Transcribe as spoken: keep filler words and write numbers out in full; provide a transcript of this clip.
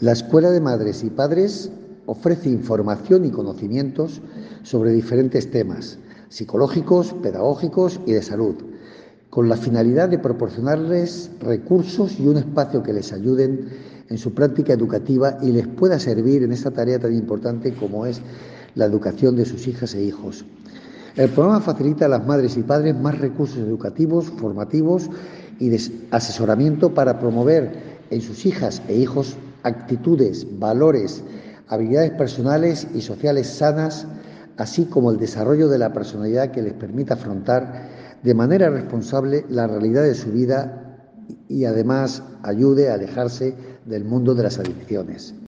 La Escuela de Madres y Padres ofrece información y conocimientos sobre diferentes temas psicológicos, pedagógicos y de salud, con la finalidad de proporcionarles recursos y un espacio que les ayuden en su práctica educativa y les pueda servir en esta tarea tan importante como es la educación de sus hijas e hijos. El programa facilita a las madres y padres más recursos educativos, formativos y de asesoramiento para promover en sus hijas e hijos actitudes, valores, habilidades personales y sociales sanas, así como el desarrollo de la personalidad que les permita afrontar de manera responsable la realidad de su vida y además ayude a alejarse del mundo de las adicciones.